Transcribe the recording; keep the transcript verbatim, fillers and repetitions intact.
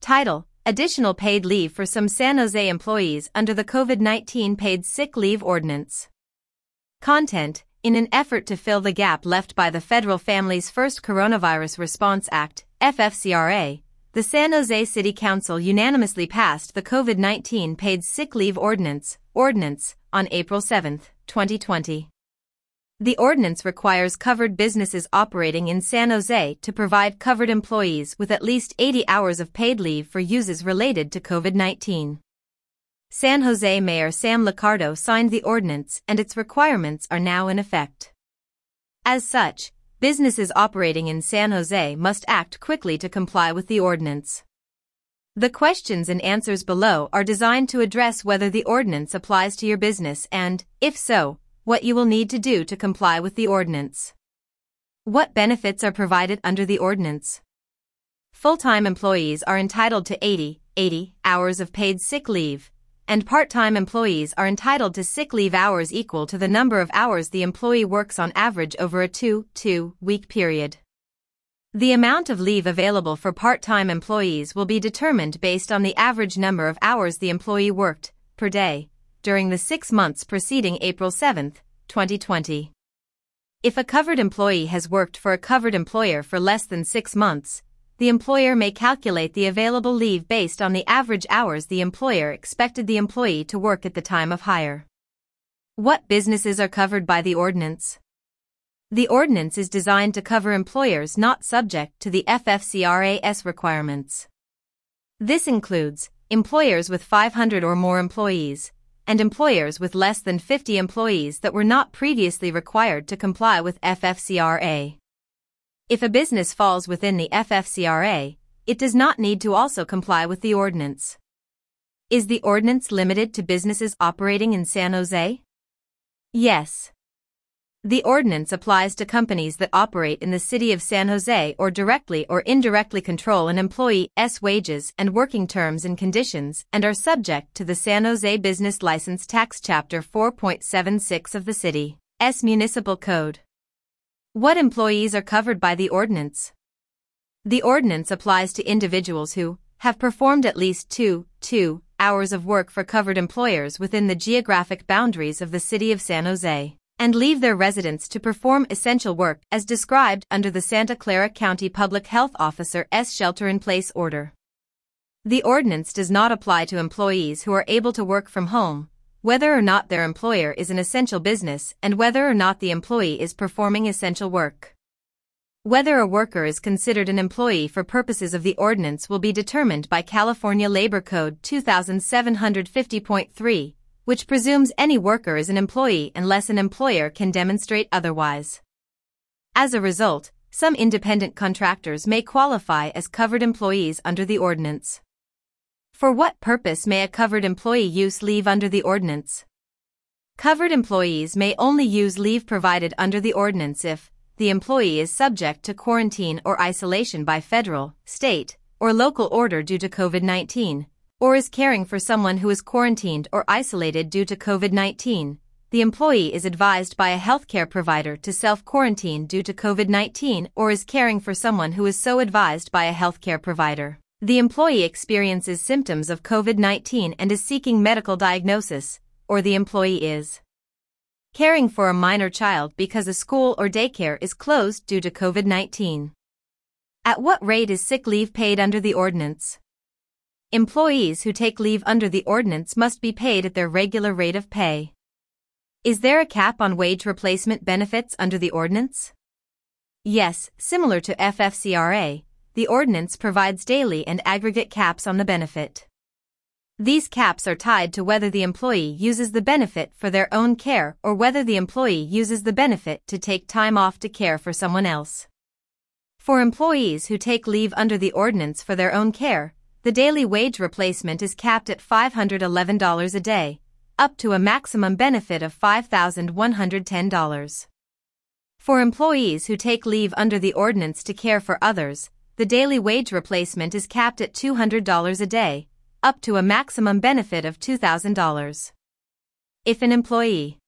Title: Additional paid leave for some San Jose employees under the COVID nineteen Paid Sick Leave Ordinance. Content: In an effort to fill the gap left by the Federal Families First Coronavirus Response Act, F F C R A, the San Jose City Council unanimously passed the COVID nineteen Paid Sick Leave Ordinance, Ordinance, on April seventh, twenty twenty. The ordinance requires covered businesses operating in San Jose to provide covered employees with at least eighty hours of paid leave for uses related to COVID nineteen. San Jose Mayor Sam Liccardo signed the ordinance and its requirements are now in effect. As such, businesses operating in San Jose must act quickly to comply with the ordinance. The questions and answers below are designed to address whether the ordinance applies to your business and, if so, what you will need to do to comply with the ordinance. What benefits are provided under the ordinance? Full-time employees are entitled to eighty, eighty hours of paid sick leave, and part-time employees are entitled to sick leave hours equal to the number of hours the employee works on average over a two, two-week period. The amount of leave available for part-time employees will be determined based on the average number of hours the employee worked, per day, during the six months preceding April seventh, twenty twenty. If a covered employee has worked for a covered employer for less than six months, the employer may calculate the available leave based on the average hours the employer expected the employee to work at the time of hire. What businesses are covered by the ordinance? The ordinance is designed to cover employers not subject to the F F C R A's requirements. This includes employers with five hundred or more employees, and employers with less than fifty employees that were not previously required to comply with F F C R A. If a business falls within the F F C R A, it does not need to also comply with the ordinance. Is the ordinance limited to businesses operating in San Jose? Yes. The ordinance applies to companies that operate in the city of San Jose or directly or indirectly control an employee's wages and working terms and conditions and are subject to the San Jose Business License Tax Chapter four point seven six of the city's Municipal Code. What employees are covered by the ordinance? The ordinance applies to individuals who have performed at least two, two hours of work for covered employers within the geographic boundaries of the city of San Jose, and leave their residence to perform essential work as described under the Santa Clara County Public Health Officer's Shelter-in-Place Order. The ordinance does not apply to employees who are able to work from home, whether or not their employer is an essential business and whether or not the employee is performing essential work. Whether a worker is considered an employee for purposes of the ordinance will be determined by California Labor Code two thousand seven hundred fifty point three, which presumes any worker is an employee unless an employer can demonstrate otherwise. As a result, some independent contractors may qualify as covered employees under the ordinance. For what purpose may a covered employee use leave under the ordinance? Covered employees may only use leave provided under the ordinance if the employee is subject to quarantine or isolation by federal, state, or local order due to COVID nineteen, or is caring for someone who is quarantined or isolated due to COVID nineteen. The employee is advised by a healthcare provider to self-quarantine due to COVID nineteen or is caring for someone who is so advised by a healthcare provider. The employee experiences symptoms of COVID nineteen and is seeking medical diagnosis, or the employee is caring for a minor child because a school or daycare is closed due to COVID nineteen. At what rate is sick leave paid under the ordinance? Employees who take leave under the ordinance must be paid at their regular rate of pay. Is there a cap on wage replacement benefits under the ordinance? Yes, similar to F F C R A. The ordinance provides daily and aggregate caps on the benefit. These caps are tied to whether the employee uses the benefit for their own care or whether the employee uses the benefit to take time off to care for someone else. For employees who take leave under the ordinance for their own care, the daily wage replacement is capped at five hundred eleven dollars a day, up to a maximum benefit of five thousand one hundred ten dollars. For employees who take leave under the ordinance to care for others, the daily wage replacement is capped at two hundred dollars a day, up to a maximum benefit of two thousand dollars. If an employee